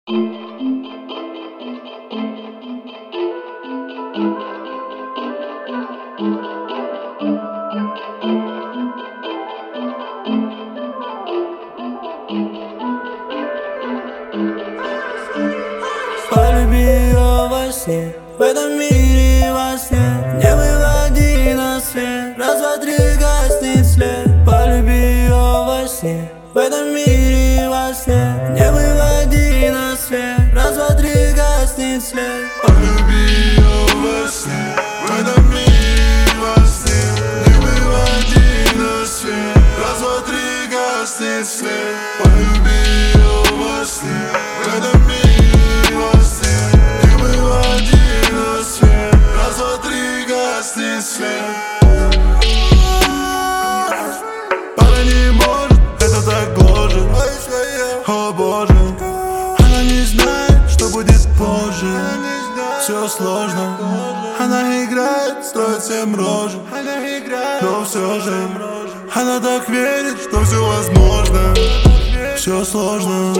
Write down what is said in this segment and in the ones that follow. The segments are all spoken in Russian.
Полюби ее во сне, в этом мире во сне. Не выводи на свет, раз, два, три, гаснет след. Полюби ее во сне, в этом мире во сне. Не выводи на свет, раз, два, три, гаснет след. Полюби ее во сне, в этом мире во сне. Не выводи на свет, раз, два, три, гаснет след. Полюби ее во сне, в этом мире во сне. Не выводи на свет, раз, два, три, гаснет след. Она не может, это так гложет. О боже, она не знает, что будет позже. Все сложно, она играет, строит всем рожи. Но все же, она так верит, что все возможно. Все сложно.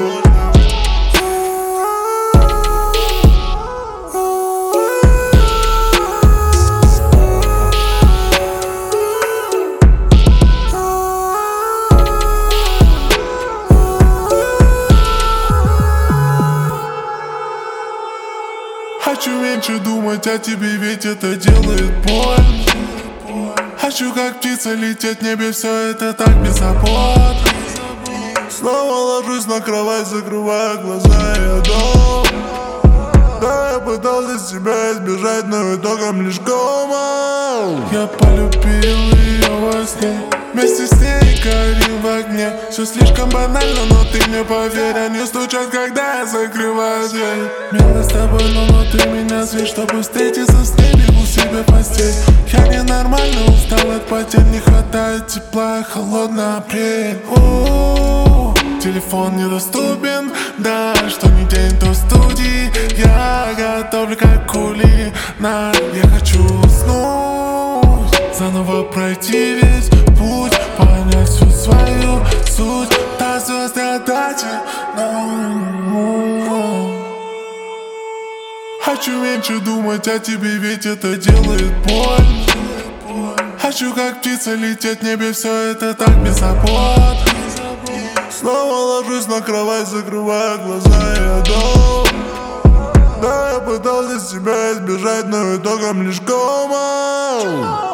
Хочу меньше думать о тебе, ведь это делает боль. Хочу как птица лететь в небе, все это так беззаботно. Снова ложусь на кровать, закрываю глаза, я дома. Да, я пытался тебя избежать, но итогом лишь кома. Я полюбил ее во сне, вместе с ней горим в огне. Все слишком банально, но ты мне поверь, они стучат, когда я закрываю дверь. Мило с тобой, но ты меня свет, чтобы встретиться с ней, бегу себе в постель. Я ненормально устал от потерь, не хватает тепла, холодный апрель. Телефон недоступен, да, что ни день, то в студии. Я готовлю как кулинар, я хочу уснуть, заново пройти весь путь, понять всю свою суть. До звездной отдачи, хочу меньше думать о тебе, ведь это делает боль. Хочу как птица лететь в небе, все это так беззаботно. Снова ложусь на кровать, закрываю глаза, я дома. Да, я пытался тебя избежать, но итогом лишь кома.